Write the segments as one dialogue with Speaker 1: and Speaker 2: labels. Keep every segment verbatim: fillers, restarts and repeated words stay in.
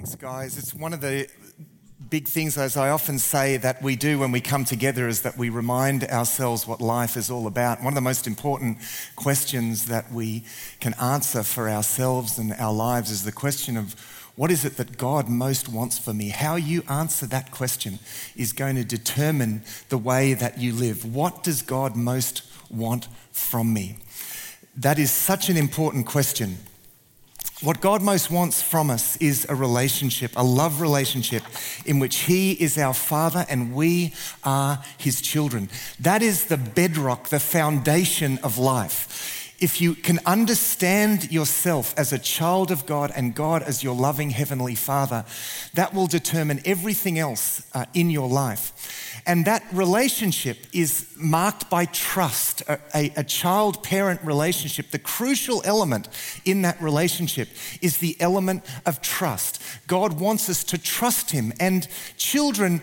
Speaker 1: Thanks, guys. It's one of the big things, as I often say, that we do when we come together is that we remind ourselves what life is all about. One of the most important questions that we can answer for ourselves and our lives is the question of what is it that God most wants for me? How you answer that question is going to determine the way that you live. What does God most want from me? That is such an important question. What God most wants from us is a relationship, a love relationship in which He is our Father and we are His children. That is the bedrock, the foundation of life. If you can understand yourself as a child of God and God as your loving Heavenly Father, that will determine everything else uh, in your life. And that relationship is marked by trust, a, a, a child-parent relationship. The crucial element in that relationship is the element of trust. God wants us to trust Him. And children,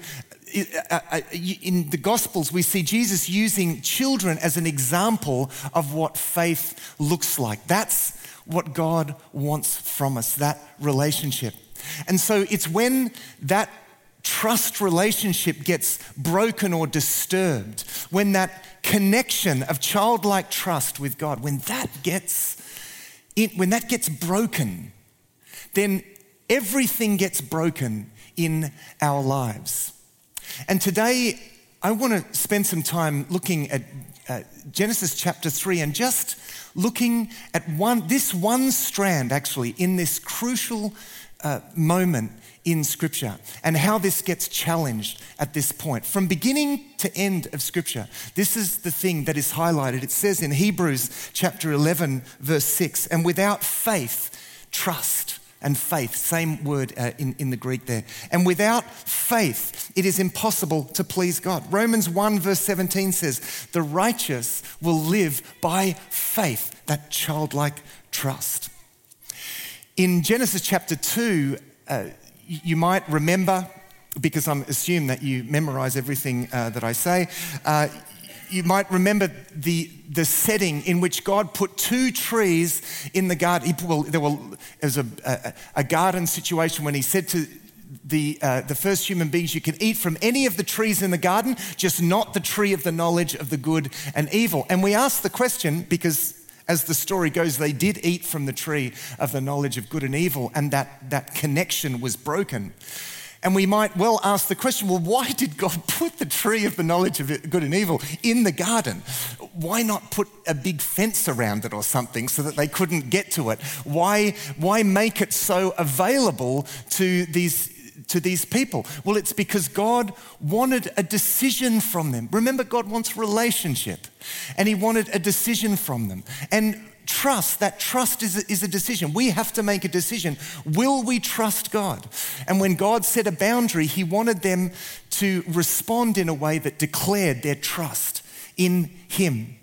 Speaker 1: in the Gospels, we see Jesus using children as an example of what faith looks like. That's what God wants from us, that relationship. And so it's when that trust relationship gets broken or disturbed, when that connection of childlike trust with God, when that gets when that gets broken, then everything gets broken in our lives. And today, I want to spend some time looking at uh, Genesis chapter three and just looking at one this one strand actually in this crucial uh, moment in Scripture and how this gets challenged at this point. From beginning to end of Scripture, this is the thing that is highlighted. It says in Hebrews chapter eleven, verse six, and without faith, trust and faith, same word uh, in, in the Greek there. And without faith, it is impossible to please God. Romans one verse seventeen says, the righteous will live by faith, that childlike trust. In Genesis chapter two, uh, you might remember, because I'm assume that you memorize everything uh, that I say, uh, you might remember the the setting in which God put two trees in the garden. He put, well, there were, it was a, a, a garden situation when He said to the uh, the first human beings, you can eat from any of the trees in the garden, just not the tree of the knowledge of the good and evil. And we ask the question because, as the story goes, they did eat from the tree of the knowledge of good and evil, and that, that connection was broken. And we might well ask the question, well, why did God put the tree of the knowledge of good and evil in the garden? Why not put a big fence around it or something so that they couldn't get to it? Why, why make it so available to these to these people? Well, it's because God wanted a decision from them. Remember, God wants relationship, and He wanted a decision from them. And trust, that trust is a, is a decision. We have to make a decision. Will we trust God? And when God set a boundary, He wanted them to respond in a way that declared their trust in Him.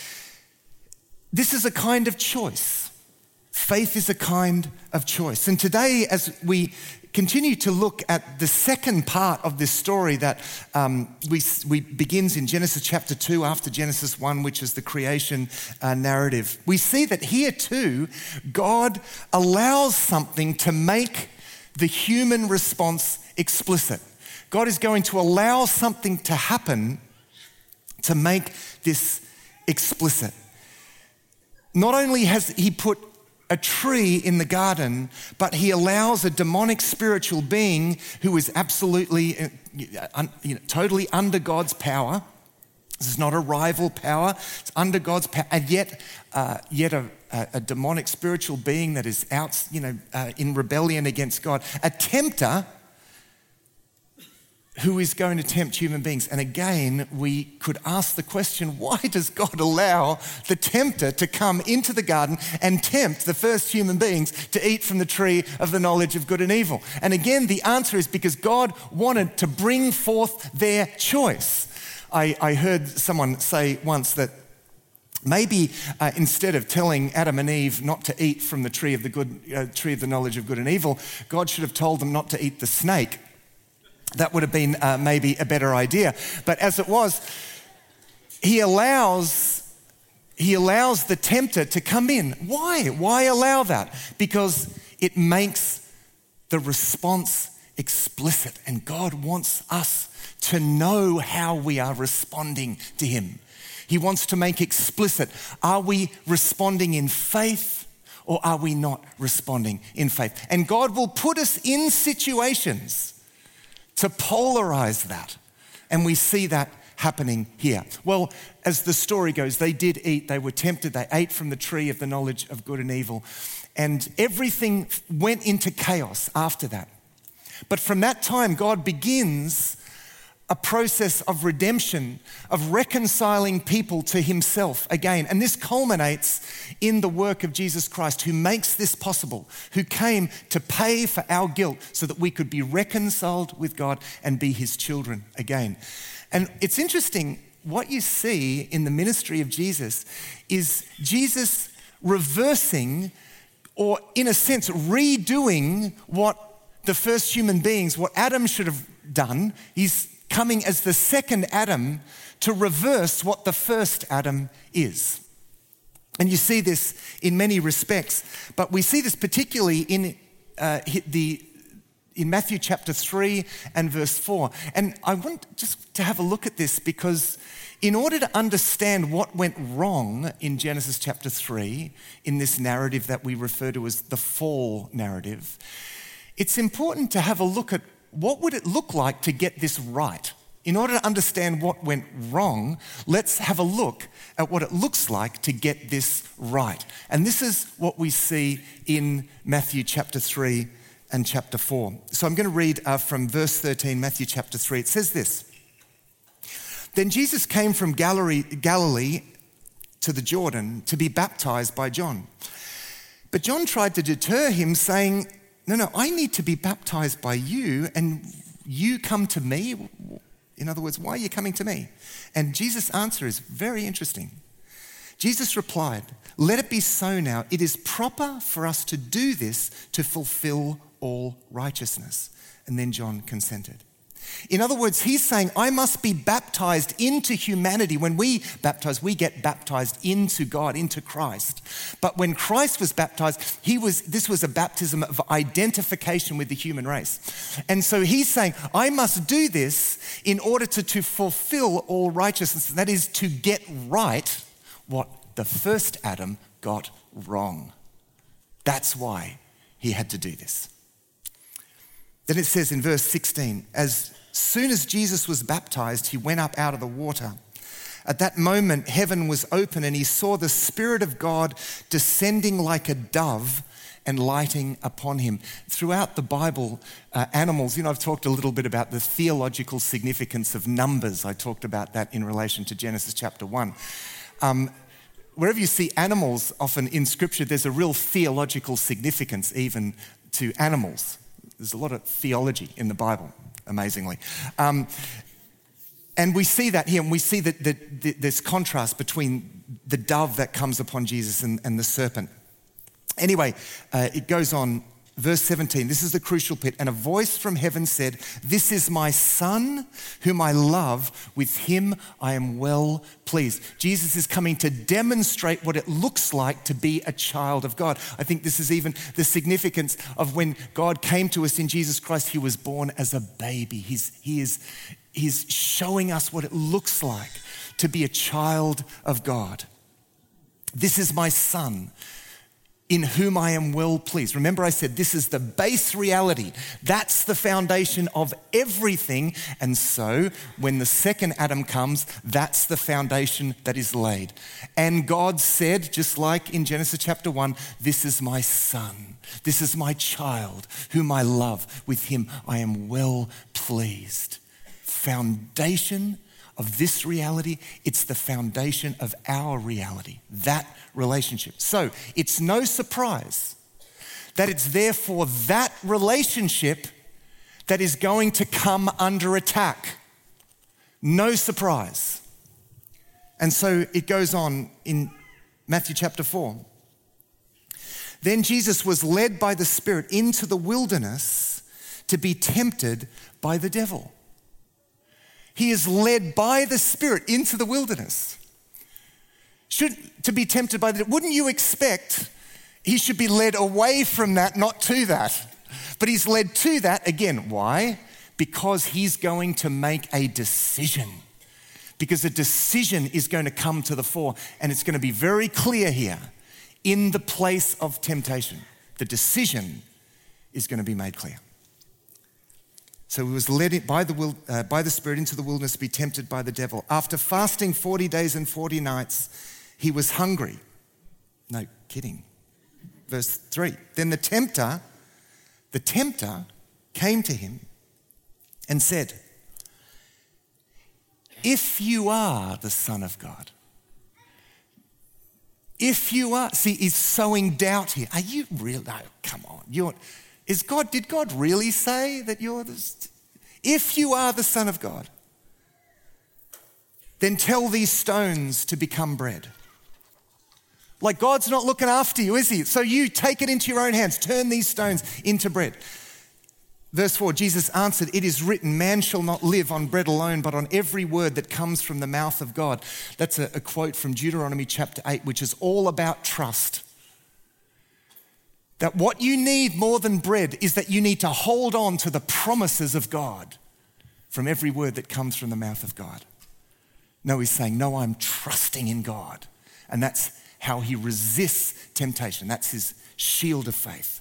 Speaker 1: This is a kind of choice. Faith is a kind of choice. And today, as we continue to look at the second part of this story that um, we, we begins in Genesis chapter two after Genesis one, which is the creation uh, narrative. We see that here too, God allows something to make the human response explicit. God is going to allow something to happen to make this explicit. Not only has He put a tree in the garden, but He allows a demonic spiritual being who is absolutely, uh, you know, totally under God's power. This is not a rival power. It's under God's power, and yet, uh, yet a, a, a demonic spiritual being that is out, you know, uh, in rebellion against God, a tempter who is going to tempt human beings. And again, we could ask the question, why does God allow the tempter to come into the garden and tempt the first human beings to eat from the tree of the knowledge of good and evil? And again, the answer is because God wanted to bring forth their choice. I, I heard someone say once that maybe uh, instead of telling Adam and Eve not to eat from the tree of the good uh, tree of the knowledge of good and evil, God should have told them not to eat the snake. That would have been uh, maybe a better idea. But as it was, he allows, he allows the tempter to come in. Why? Why allow that? Because it makes the response explicit. And God wants us to know how we are responding to him. He wants to make explicit, are we responding in faith or are we not responding in faith? And God will put us in situations to polarize that. And we see that happening here. Well, as the story goes, they did eat, they were tempted, they ate from the tree of the knowledge of good and evil, and everything went into chaos after that. But from that time, God begins a process of redemption, of reconciling people to himself again. And this culminates in the work of Jesus Christ, who makes this possible, who came to pay for our guilt so that we could be reconciled with God and be his children again. And it's interesting, what you see in the ministry of Jesus is Jesus reversing, or in a sense, redoing what the first human beings, what Adam should have done. He's coming as the second Adam to reverse what the first Adam is. And you see this in many respects, but we see this particularly in uh, the in Matthew chapter three and verse four. And I want just to have a look at this, because in order to understand what went wrong in Genesis chapter three, in this narrative that we refer to as the fall narrative, it's important to have a look at what would it look like to get this right. In order to understand what went wrong, let's have a look at what it looks like to get this right. And this is what we see in Matthew chapter three and chapter four. So I'm going to read uh, from verse thirteen, Matthew chapter three. It says this: Then Jesus came from Galilee, Galilee to the Jordan to be baptized by John. But John tried to deter him, saying, no, no, I need to be baptized by you, and you come to me? In other words, why are you coming to me? And Jesus' answer is very interesting. Jesus replied, let it be so now. It is proper for us to do this to fulfill all righteousness. And then John consented. In other words, he's saying, I must be baptized into humanity. When we baptize, we get baptized into God, into Christ. But when Christ was baptized, he was, this was a baptism of identification with the human race. And so he's saying, I must do this in order to, to fulfill all righteousness. That is, to get right what the first Adam got wrong. That's why he had to do this. Then it says in verse sixteen, as soon as Jesus was baptized, he went up out of the water. At that moment, heaven was open and he saw the Spirit of God descending like a dove and lighting upon him. Throughout the Bible, uh, animals, you know, I've talked a little bit about the theological significance of numbers. I talked about that in relation to Genesis chapter one. Um, wherever you see animals, often in Scripture, there's a real theological significance even to animals. There's a lot of theology in the Bible, amazingly. Um, and we see that here, and we see that, that, that this contrast between the dove that comes upon Jesus and, and the serpent. Anyway, uh, it goes on, verse seventeen, this is the crucial bit. And a voice from heaven said, this is my son whom I love, with him I am well pleased. Jesus is coming to demonstrate what it looks like to be a child of God. I think this is even the significance of when God came to us in Jesus Christ. He was born as a baby. He's, he is, he's showing us what it looks like to be a child of God. This is my son, in whom I am well pleased. Remember I said this is the base reality. That's the foundation of everything. And so when the second Adam comes, that's the foundation that is laid. And God said, just like in Genesis chapter one, this is my son. This is my child whom I love. With him I am well pleased. Foundation of this reality, it's the foundation of our reality, that relationship. So it's no surprise that it's therefore that relationship that is going to come under attack. No surprise. And so it goes on in Matthew chapter four. Then Jesus was led by the Spirit into the wilderness to be tempted by the devil. He is led by the Spirit into the wilderness. Should, to be tempted by the, wouldn't you expect he should be led away from that, not to that? But he's led to that again. Why? Because he's going to make a decision. Because a decision is going to come to the fore, and it's going to be very clear here. In the place of temptation, the decision is going to be made clear. So he was led by the, will, uh, by the Spirit into the wilderness to be tempted by the devil. After fasting forty days and forty nights, he was hungry. No kidding. Verse three. Then the tempter, the tempter came to him and said, if you are the Son of God, if you are, see, he's sowing doubt here. Are you real? No, come on. You're, is God, did God really say that you're the, if you are the Son of God, then tell these stones to become bread. Like God's not looking after you, is he? So you take it into your own hands, turn these stones into bread. Verse four, Jesus answered, it is written, man shall not live on bread alone, but on every word that comes from the mouth of God. That's a, a quote from Deuteronomy chapter eight, which is all about trust. That what you need more than bread is that you need to hold on to the promises of God from every word that comes from the mouth of God. No, he's saying, no, I'm trusting in God. And that's how he resists temptation. That's his shield of faith.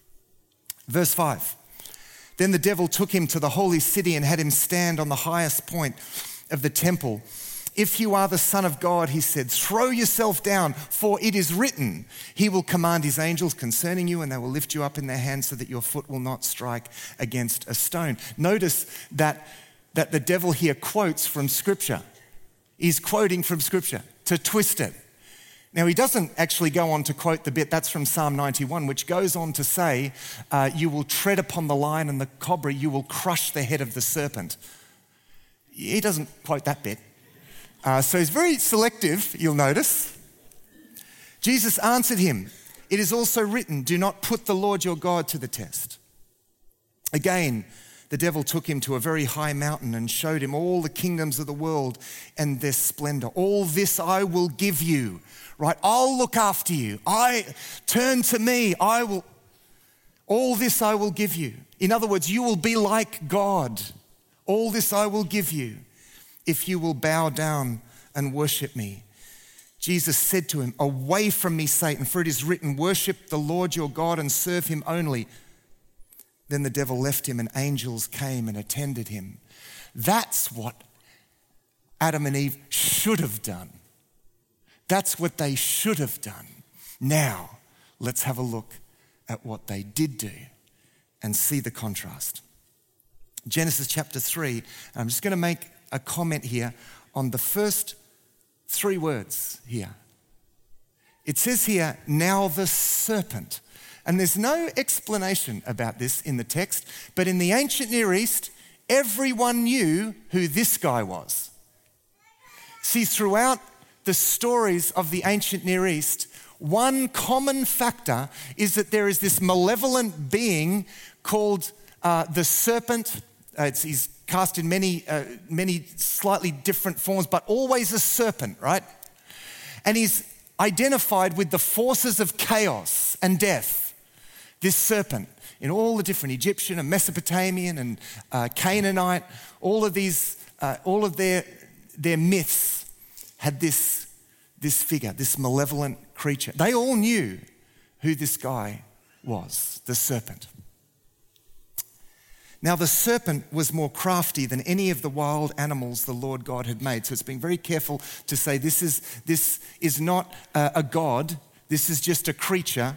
Speaker 1: Verse five. Then the devil took him to the holy city and had him stand on the highest point of the temple. If you are the Son of God, he said, throw yourself down, for it is written, he will command his angels concerning you, and they will lift you up in their hands so that your foot will not strike against a stone. Notice that, that the devil here quotes from Scripture. He's quoting from Scripture to twist it. Now, he doesn't actually go on to quote the bit, that's from Psalm ninety-one, which goes on to say, uh, you will tread upon the lion and the cobra, you will crush the head of the serpent. He doesn't quote that bit. Uh, so he's very selective, you'll notice. Jesus answered him, it is also written, do not put the Lord your God to the test. Again, the devil took him to a very high mountain and showed him all the kingdoms of the world and their splendor. All this I will give you, right? I'll look after you. I turn to me. I will, all this I will give you. In other words, you will be like God. All this I will give you if you will bow down and worship me. Jesus said to him, away from me, Satan, for it is written, worship the Lord your God and serve him only. Then the devil left him and angels came and attended him. That's what Adam and Eve should have done. That's what they should have done. Now, let's have a look at what they did do and see the contrast. Genesis chapter three, I'm just going to make a comment here on the first three words here. It says here, now the serpent. And there's no explanation about this in the text, but in the ancient Near East, everyone knew who this guy was. See, throughout the stories of the ancient Near East, one common factor is that there is this malevolent being called uh, the serpent. Uh, it's, he's cast in many, uh, many slightly different forms, but always a serpent, right? And he's identified with the forces of chaos and death. This serpent, in all the different Egyptian and Mesopotamian and uh, Canaanite, all of these, uh, all of their, their myths had this, this figure, this malevolent creature. They all knew who this guy was, the serpent. Now, the serpent was more crafty than any of the wild animals the Lord God had made. So it's being very careful to say this is, this is not uh, a god, this is just a creature.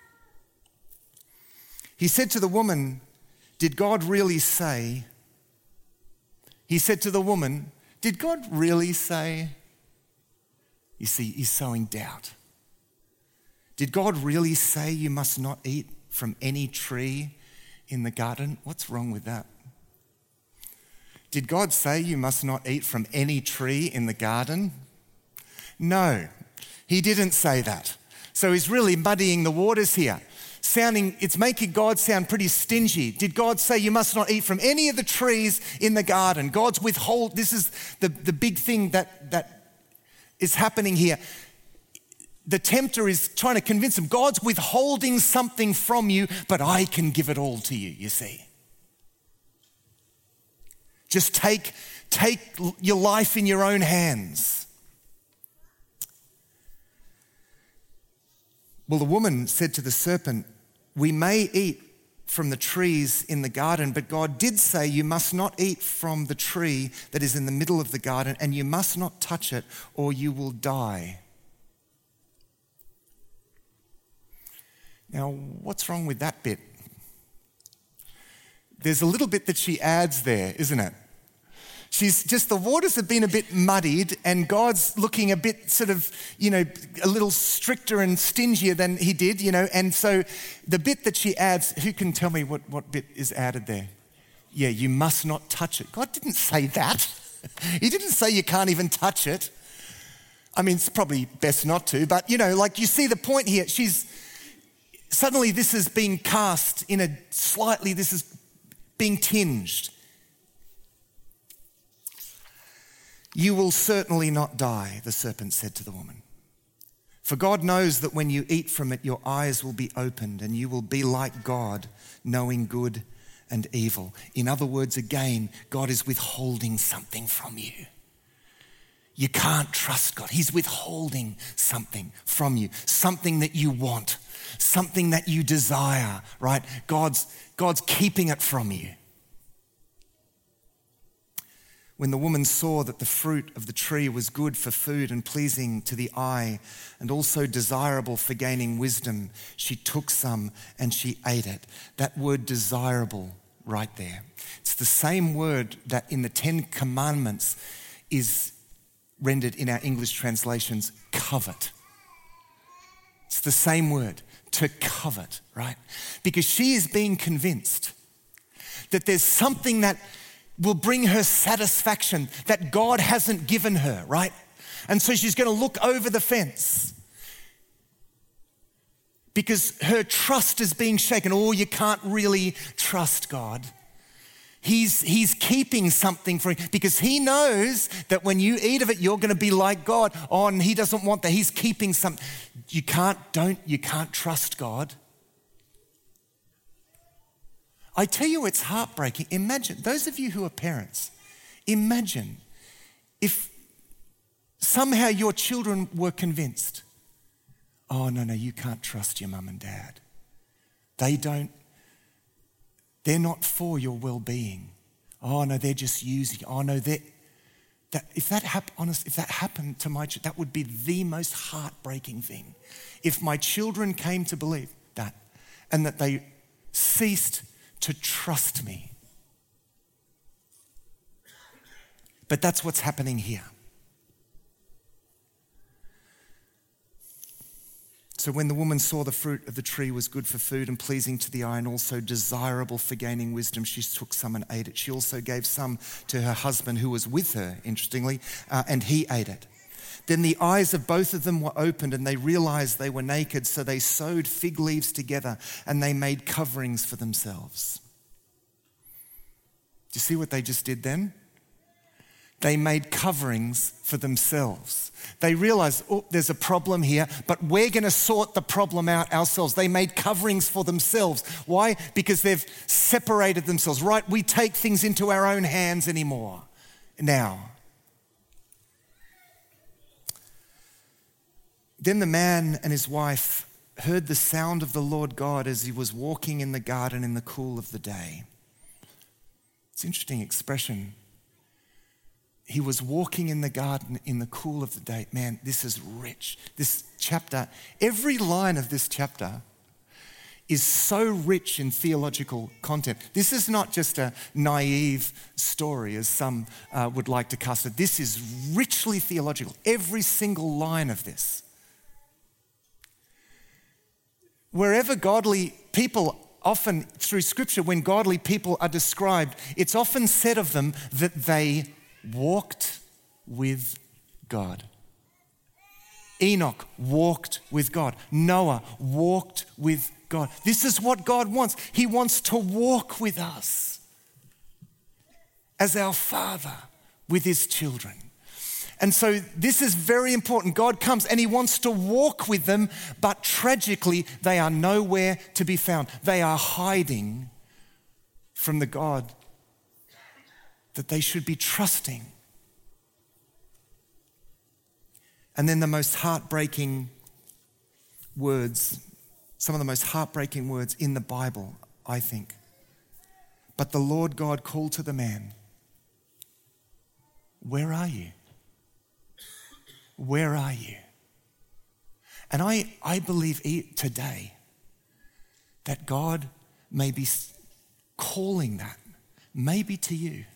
Speaker 1: He said to the woman, did God really say? He said to the woman, did God really say? You see, he's sowing doubt. Did God really say you must not eat from any tree in the garden? What's wrong with that? Did God say you must not eat from any tree in the garden? No, he didn't say that. So he's really muddying the waters here. Sounding, it's making God sound pretty stingy. Did God say you must not eat from any of the trees in the garden? God's withhold, this is the, the big thing that, that is happening here. the tempter is trying to convince him, God's withholding something from you, but I can give it all to you, you see. Just take, take your life in your own hands. Well, the woman said to the serpent, we may eat from the trees in the garden, but God did say you must not eat from the tree that is in the middle of the garden, and you must not touch it or you will die. Now, what's wrong with that bit? There's a little bit that she adds there, isn't it? She's just, the waters have been a bit muddied and God's looking a bit sort of, you know, a little stricter and stingier than he did, you know. And so the bit that she adds, who can tell me what, what bit is added there? Yeah, you must not touch it. God didn't say that. He didn't say you can't even touch it. I mean, it's probably best not to, but, you know, like you see the point here. She's, suddenly this is being cast in a slightly, this is being tinged. You will certainly not die, the serpent said to the woman. For God knows that when you eat from it, your eyes will be opened and you will be like God, knowing good and evil. In other words, again, God is withholding something from you. You can't trust God. He's withholding something from you, something that you want, something that you desire, right? God's, God's keeping it from you. When the woman saw that the fruit of the tree was good for food and pleasing to the eye and also desirable for gaining wisdom, she took some and she ate it. That word desirable right there. It's the same word that in the Ten Commandments is rendered in our English translations, covet. It's the same word, to covet, right? Because she is being convinced that there's something that will bring her satisfaction that God hasn't given her, right? And so she's going to look over the fence because her trust is being shaken. Oh, you can't really trust God. He's, he's keeping something for you because he knows that when you eat of it, you're going to be like God. Oh, and he doesn't want that. He's keeping something. You can't, don't, you can't trust God. I tell you, it's heartbreaking. Imagine, those of you who are parents, imagine if somehow your children were convinced, oh, no, no, you can't trust your mum and dad. They don't, they're not for your well-being. Oh, no, they're just using, oh, no, they're, that, if that happened, honest, if that happened to my children, that would be the most heartbreaking thing. If my children came to believe that and that they ceased to trust me. But that's what's happening here. So when the woman saw the fruit of the tree was good for food and pleasing to the eye and also desirable for gaining wisdom, she took some and ate it. She also gave some to her husband who was with her, interestingly, uh, and he ate it. Then the eyes of both of them were opened and they realized they were naked, so they sewed fig leaves together and they made coverings for themselves. Do you see what they just did then? They made coverings for themselves. They realized, oh, there's a problem here, but we're going to sort the problem out ourselves. They made coverings for themselves. Why? Because they've separated themselves, right? We take things into our own hands anymore now. Then the man and his wife heard the sound of the Lord God as he was walking in the garden in the cool of the day. It's an interesting expression. He was walking in the garden in the cool of the day. Man, this is rich. This chapter, every line of this chapter is so rich in theological content. This is not just a naive story, as some uh, would like to cast it. This is richly theological. Every single line of this. Wherever godly people, often through Scripture, when godly people are described, it's often said of them that they walked with God. Enoch walked with God. Noah walked with God. This is what God wants. He wants to walk with us as our Father with his children. And so this is very important. God comes and he wants to walk with them, but tragically, they are nowhere to be found. They are hiding from the God that they should be trusting. And then the most heartbreaking words, some of the most heartbreaking words in the Bible, I think. But the Lord God called to the man, "Where are you? Where are you?" And I, I believe today that God may be calling that, maybe to you.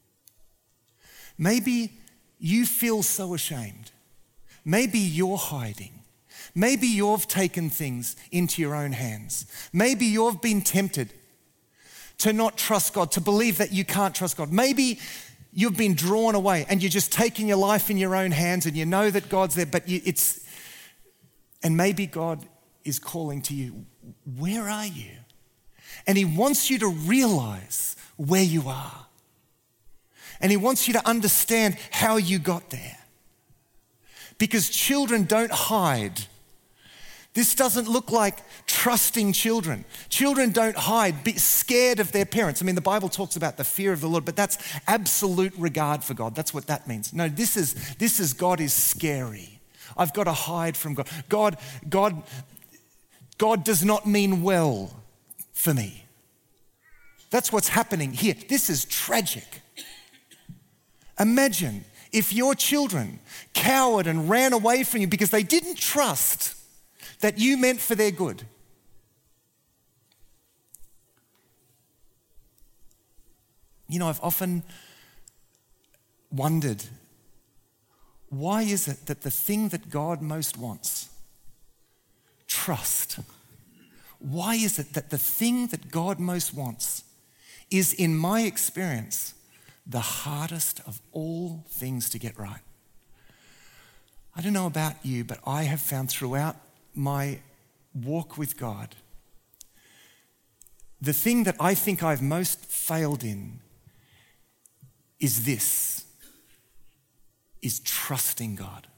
Speaker 1: Maybe you feel so ashamed. Maybe you're hiding. Maybe you've taken things into your own hands. Maybe you've been tempted to not trust God, to believe that you can't trust God. Maybe you've been drawn away and you're just taking your life in your own hands and you know that God's there, but you, it's, and maybe God is calling to you, where are you? And he wants you to realize where you are. And he wants you to understand how you got there. Because children don't hide. This doesn't look like trusting children. Children don't hide, be scared of their parents. I mean, the Bible talks about the fear of the Lord, but that's absolute regard for God. That's what that means. No, this is this is God is scary. I've got to hide from God. God, God, God does not mean well for me. That's what's happening here. This is tragic. Imagine if your children cowered and ran away from you because they didn't trust that you meant for their good. You know, I've often wondered, why is it that the thing that God most wants, trust, why is it that the thing that God most wants is, in my experience, the hardest of all things to get right? I don't know about you, but I have found throughout my walk with God, the thing that I think I've most failed in is this, is trusting God.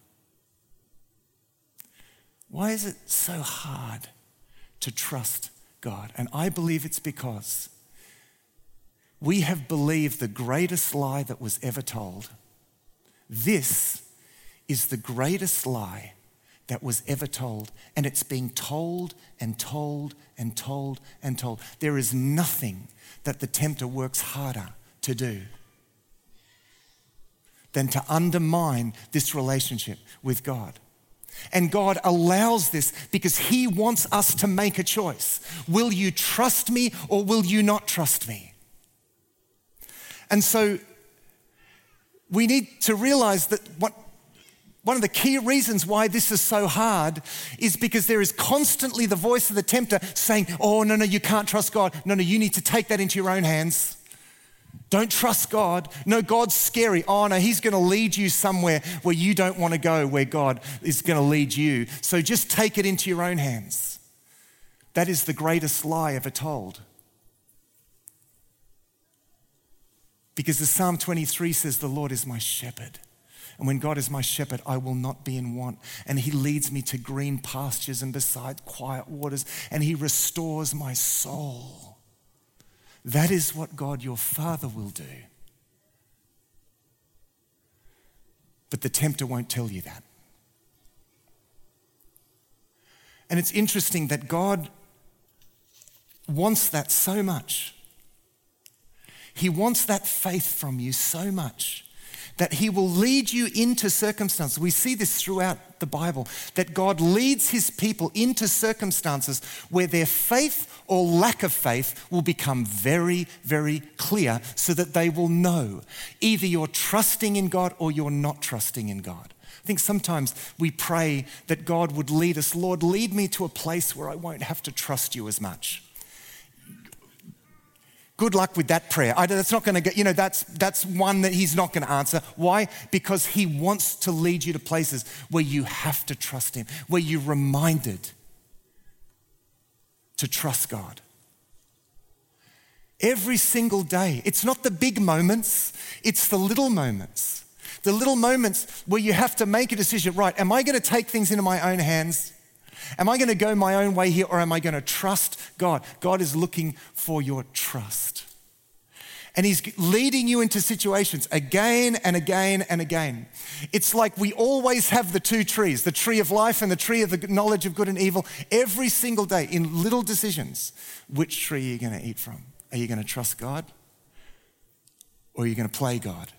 Speaker 1: Why is it so hard to trust God? And I believe it's because we have believed the greatest lie that was ever told. This is the greatest lie that was ever told, and it's being told and told and told and told. There is nothing that the tempter works harder to do than to undermine this relationship with God. And God allows this because he wants us to make a choice. Will you trust me or will you not trust me? And so we need to realize that what One of the key reasons why this is so hard is because there is constantly the voice of the tempter saying, oh, no, no, you can't trust God. No, no, you need to take that into your own hands. Don't trust God. No, God's scary. Oh, no, he's going to lead you somewhere where you don't want to go, where God is going to lead you. So just take it into your own hands. That is the greatest lie ever told. Because the Psalm twenty-three says, the Lord is my shepherd. And when God is my shepherd, I will not be in want. And he leads me to green pastures and beside quiet waters. And he restores my soul. That is what God, your Father, will do. But the tempter won't tell you that. And it's interesting that God wants that so much. He wants that faith from you so much that he will lead you into circumstances. We see this throughout the Bible, that God leads his people into circumstances where their faith or lack of faith will become very, very clear so that they will know either you're trusting in God or you're not trusting in God. I think sometimes we pray that God would lead us, Lord, lead me to a place where I won't have to trust you as much. Good luck with that prayer. I, that's not going to get, you know, that's, that's one that he's not going to answer. Why? Because he wants to lead you to places where you have to trust him, where you're reminded to trust God. Every single day. It's not the big moments, it's the little moments. The little moments where you have to make a decision, right, am I going to take things into my own hands? Am I going to go my own way here, or am I going to trust God? God is looking for your trust. And he's leading you into situations again and again and again. It's like we always have the two trees, the tree of life and the tree of the knowledge of good and evil, every single day in little decisions. Which tree are you going to eat from? Are you going to trust God, or are you going to play God?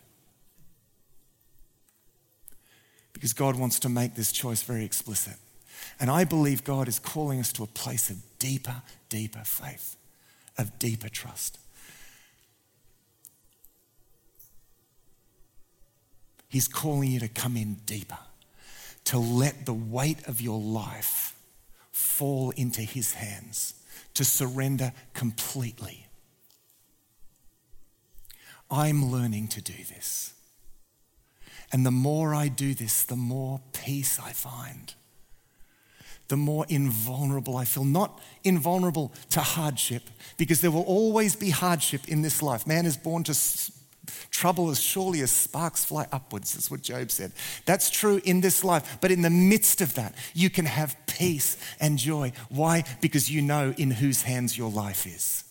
Speaker 1: Because God wants to make this choice very explicit. And I believe God is calling us to a place of deeper, deeper faith, of deeper trust. He's calling you to come in deeper, to let the weight of your life fall into his hands, to surrender completely. I'm learning to do this. And the more I do this, the more peace I find. The more invulnerable I feel. Not invulnerable to hardship, because there will always be hardship in this life. Man is born to s- trouble as surely as sparks fly upwards. That's what Job said. That's true in this life. But in the midst of that, you can have peace and joy. Why? Because you know in whose hands your life is.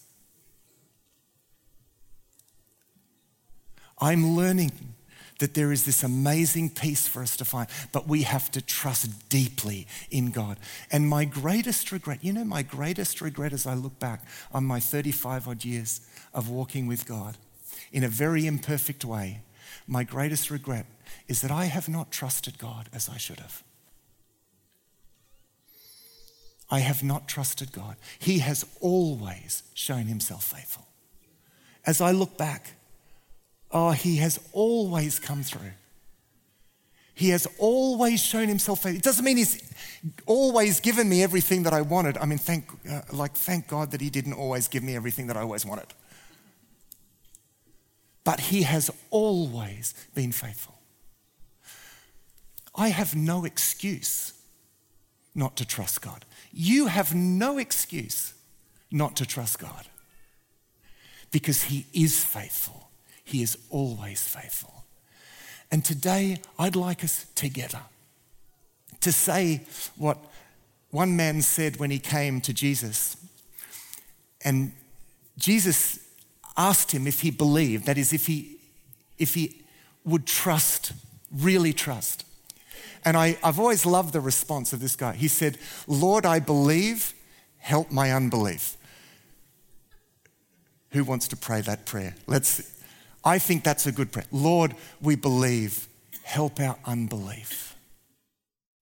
Speaker 1: I'm learning that there is this amazing peace for us to find, but we have to trust deeply in God. And my greatest regret, you know, my greatest regret as I look back on my thirty-five odd years of walking with God in a very imperfect way, my greatest regret is that I have not trusted God as I should have. I have not trusted God. He has always shown himself faithful. As I look back, oh, he has always come through. He has always shown himself faithful. It doesn't mean he's always given me everything that I wanted. I mean, thank, uh, like, thank God that he didn't always give me everything that I always wanted. But he has always been faithful. I have no excuse not to trust God. You have no excuse not to trust God, because he is faithful. He is always faithful. And today, I'd like us together to say what one man said when he came to Jesus. And Jesus asked him if he believed, that is, if he, if he would trust, really trust. And I, I've always loved the response of this guy. He said, "Lord, I believe, help my unbelief." Who wants to pray that prayer? Let's. I think that's a good prayer. Lord, we believe, help our unbelief.